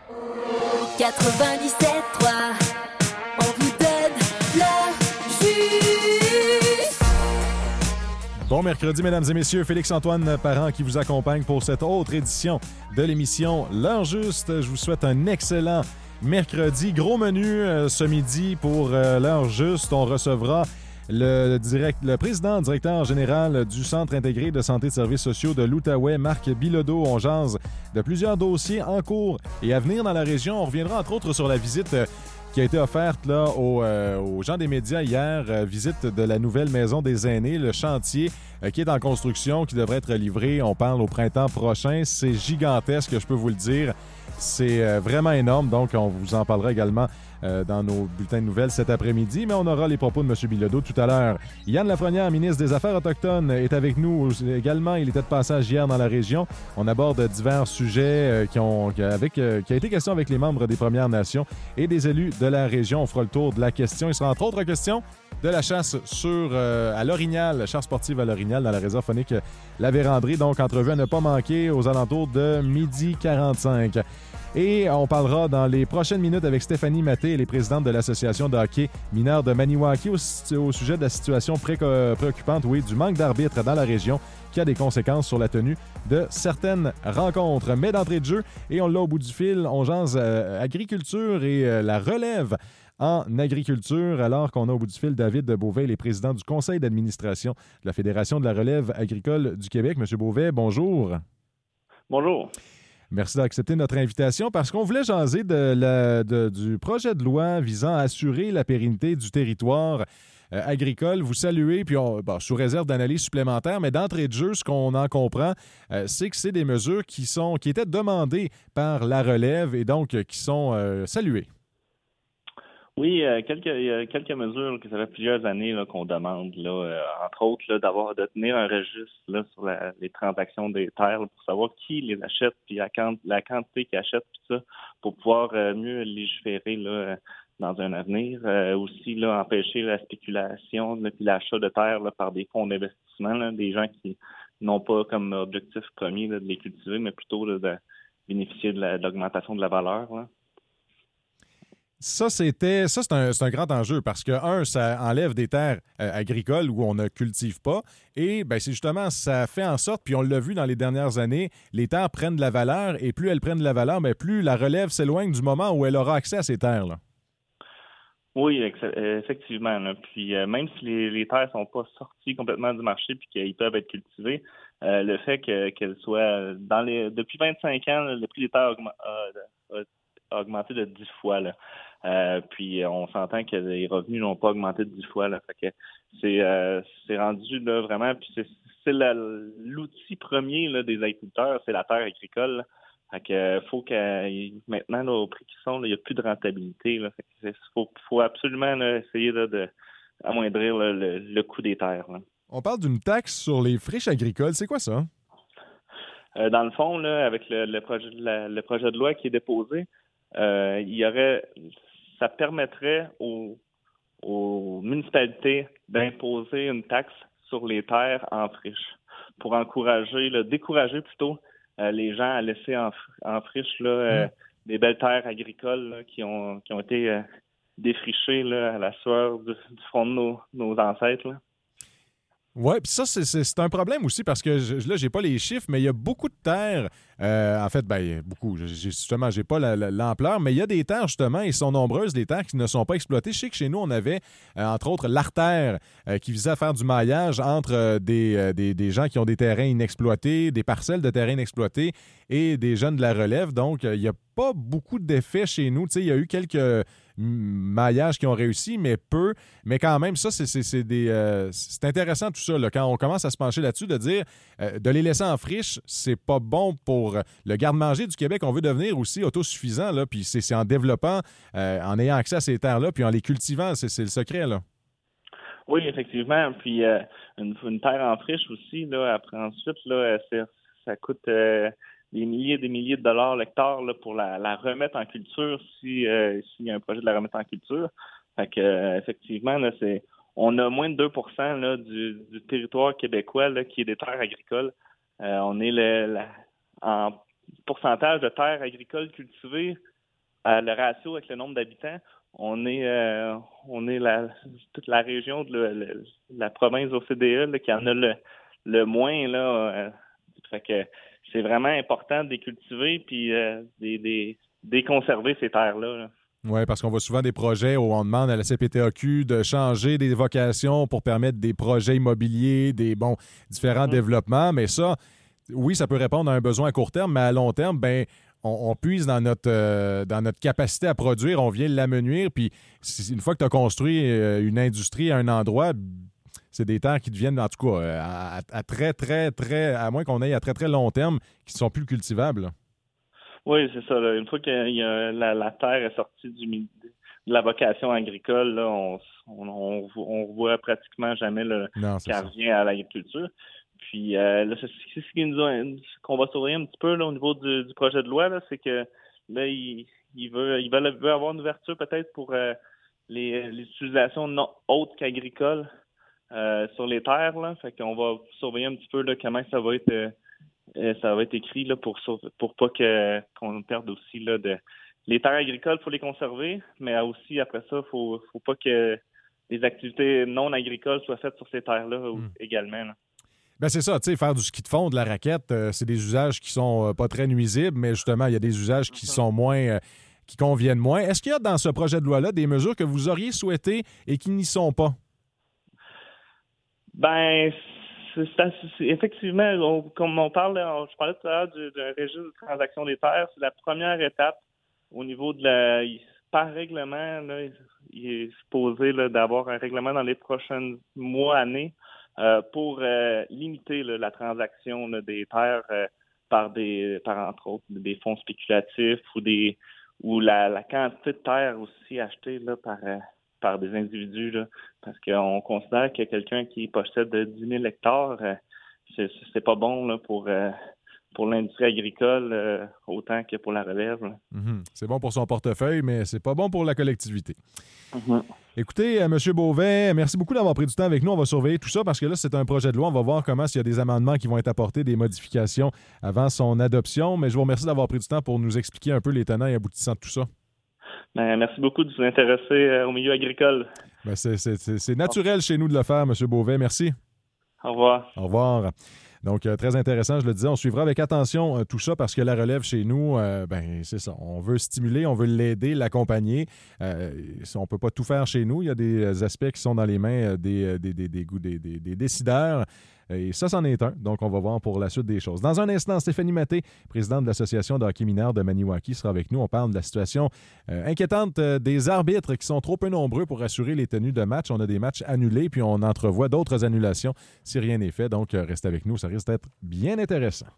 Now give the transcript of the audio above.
97.3, on vous donne le jus. Bon mercredi, mesdames et messieurs. Félix-Antoine Parent qui vous accompagne pour cette autre édition de l'émission L'heure juste. Je vous souhaite un excellent mercredi. Gros menu ce midi pour l'heure juste. On recevra le président directeur général du Centre intégré de santé et de services sociaux de l'Outaouais, Marc Bilodeau. On jase de plusieurs dossiers en cours et à venir dans la région. On reviendra entre autres sur la visite qui a été offerte là, aux gens des médias hier, visite de la nouvelle maison des aînés, le chantier qui est en construction, qui devrait être livré, on parle au printemps prochain. C'est gigantesque, je peux vous le dire. C'est vraiment énorme, donc on vous en parlera également dans nos bulletins de nouvelles cet après-midi, mais on aura les propos de M. Bilodeau tout à l'heure. Yann Lafrenière, ministre des Affaires autochtones, est avec nous également. Il était de passage hier dans la région. On aborde divers sujets qui a été question avec les membres des Premières Nations et des élus de la région. On fera le tour de la question. Il sera entre autres question de la chasse à l'Orignal, la chasse sportive à l'Orignal dans la réserve faunique La Vérandrie. Donc, entrevue à ne pas manquer aux alentours de 12h45. Et on parlera dans les prochaines minutes avec Stéphanie Maté, elle est présidente de l'Association de hockey mineur de Maniwaki, au sujet de la situation préoccupante, du manque d'arbitres dans la région qui a des conséquences sur la tenue de certaines rencontres. Mais d'entrée de jeu, et on l'a au bout du fil, on jase agriculture et la relève en agriculture, alors qu'on a au bout du fil David Beauvais, les présidents du conseil d'administration de la Fédération de la relève agricole du Québec. Monsieur Beauvais, bonjour. Bonjour. Merci d'accepter notre invitation parce qu'on voulait jaser du projet de loi visant à assurer la pérennité du territoire agricole. Vous saluez, puis sous réserve d'analyse supplémentaire, mais d'entrée de jeu, ce qu'on en comprend, c'est que c'est des mesures qui étaient demandées par la relève et donc qui sont saluées. Oui, il y a quelques mesures que ça fait plusieurs années là, qu'on demande, là, entre autres, là, de tenir un registre là, sur les transactions des terres là, pour savoir qui les achète, puis la quantité qu'ils achètent, puis ça, pour pouvoir mieux légiférer là, dans un avenir. Aussi, là, empêcher la spéculation, là, puis l'achat de terres là, par des fonds d'investissement, là, des gens qui n'ont pas comme objectif premier là, de les cultiver, mais plutôt là, de bénéficier de l'augmentation de la valeur. Là. Ça, c'est un grand enjeu parce que, ça enlève des terres agricoles où on ne cultive pas et c'est justement, ça fait en sorte, puis on l'a vu dans les dernières années, les terres prennent de la valeur et plus elles prennent de la valeur, plus la relève s'éloigne du moment où elle aura accès à ces terres-là. Oui, effectivement. Là. Puis même si les terres sont pas sorties complètement du marché puis qu'ils peuvent être cultivées, le fait qu'elles soient depuis 25 ans, là, le prix des terres a augmenté de 10 fois. Là. Puis on s'entend que les revenus n'ont pas augmenté de 10 fois. Là. Fait que c'est rendu là vraiment. Puis c'est l'outil premier là, des agriculteurs, c'est la terre agricole. Là. Fait que faut que maintenant là, au prix qu'ils sont, il n'y a plus de rentabilité. Là. Fait que faut absolument là, essayer là, de amoindrir là, le coût des terres. Là. On parle d'une taxe sur les friches agricoles. C'est quoi ça? Dans le fond, là, avec le projet de loi qui est déposé, ça permettrait aux municipalités d'imposer une taxe sur les terres en friche pour décourager plutôt les gens à laisser en friche là, des belles terres agricoles là, qui ont été défrichées là, à la sueur du front de nos ancêtres. Là. Oui, puis ça, c'est un problème aussi parce que là, j'ai pas les chiffres, mais il y a beaucoup de terres. En fait, beaucoup. Justement, j'ai pas l'ampleur, mais il y a des terres, justement, et sont nombreuses, les terres qui ne sont pas exploitées. Je sais que chez nous, on avait, entre autres, l'artère qui visait à faire du maillage entre des gens qui ont des terrains inexploités, des parcelles de terrains inexploités et des jeunes de la relève. Donc, il n'y a pas beaucoup d'effets chez nous. Tu sais, il y a eu quelques maillages qui ont réussi, mais peu. Mais quand même, ça, c'est intéressant tout ça. Là, quand on commence à se pencher là-dessus, de dire de les laisser en friche, c'est pas bon pour le garde-manger du Québec. On veut devenir aussi autosuffisant, là, puis c'est en développant, en ayant accès à ces terres-là, puis en les cultivant, c'est le secret, là. Oui, effectivement. Puis une terre en friche aussi, là, après ensuite, là, ça coûte des milliers de dollars l'hectare là, pour la remettre en culture s'il y a un projet de la remettre en culture. Fait que effectivement, là, on a moins de 2 % là, du territoire québécois là, qui est des terres agricoles. On est en pourcentage de terres agricoles cultivées, le ratio avec le nombre d'habitants, on est toute la région de la province OCDE là, qui en a le moins là. Fait que c'est vraiment important de les cultiver puis de conserver ces terres-là. Là. Oui, parce qu'on voit souvent des projets où on demande à la CPTAQ de changer des vocations pour permettre des projets immobiliers, différents développements. Mais ça, oui, ça peut répondre à un besoin à court terme, mais à long terme, on puise dans notre capacité à produire, on vient l'amenuire. Puis une fois que tu as construit une industrie à un endroit, c'est des terres qui deviennent, en tout cas, à très, très, très, à moins qu'on aille à très, très long terme, qui ne sont plus cultivables. Là. Oui, c'est ça. Là. Une fois que la terre est sortie de la vocation agricole, là, on revoit pratiquement jamais qu'elle revient à l'agriculture. Puis là, c'est ce qu'on va surveiller un petit peu là, au niveau du projet de loi, là, c'est que là, il veut avoir une ouverture peut-être pour les utilisations non autres qu'agricoles sur les terres. Là. Fait qu'on va surveiller un petit peu là, comment ça va être écrit là, pour pas qu'on perde aussi là, les terres agricoles, il faut les conserver, mais aussi après ça, faut pas que les activités non agricoles soient faites sur ces terres-là également. Là. Ben c'est ça, tu sais, faire du ski de fond, de la raquette, c'est des usages qui sont pas très nuisibles, mais justement, il y a des usages qui sont moins, qui conviennent moins. Est-ce qu'il y a dans ce projet de loi-là des mesures que vous auriez souhaitées et qui n'y sont pas? Ben, effectivement, comme on parle, je parlais tout à l'heure d'un régime de transaction des terres, c'est la première étape au niveau par règlement, là, il est supposé là, d'avoir un règlement dans les prochains mois, années, pour limiter là, la transaction là, des terres par entre autres des fonds spéculatifs ou la quantité de terres aussi achetée là, par des individus là, parce qu'on considère que quelqu'un qui possède 10 000 hectares, c'est pas bon là, pour l'industrie agricole autant que pour la relève. Mm-hmm. C'est bon pour son portefeuille, mais c'est pas bon pour la collectivité. Mm-hmm. Écoutez, M. Beauvais, merci beaucoup d'avoir pris du temps avec nous. On va surveiller tout ça parce que là, c'est un projet de loi. On va voir comment s'il y a des amendements qui vont être apportés, des modifications avant son adoption. Mais je vous remercie d'avoir pris du temps pour nous expliquer un peu les tenants et aboutissants de tout ça. Ben, merci beaucoup de vous intéresser au milieu agricole. Ben, c'est naturel chez nous de le faire, M. Beauvais. Merci. Au revoir. Au revoir. Donc, très intéressant, je le disais. On suivra avec attention tout ça parce que la relève chez nous, c'est ça. On veut stimuler, on veut l'aider, l'accompagner. On ne peut pas tout faire chez nous. Il y a des aspects qui sont dans les mains des décideurs. Et ça, c'en est un. Donc, on va voir pour la suite des choses. Dans un instant, Stéphanie Maté, présidente de l'Association de hockey mineur de Maniwaki, sera avec nous. On parle de la situation inquiétante des arbitres qui sont trop peu nombreux pour assurer les tenues de match. On a des matchs annulés, puis on entrevoit d'autres annulations si rien n'est fait. Donc, restez avec nous. Ça risque d'être bien intéressant.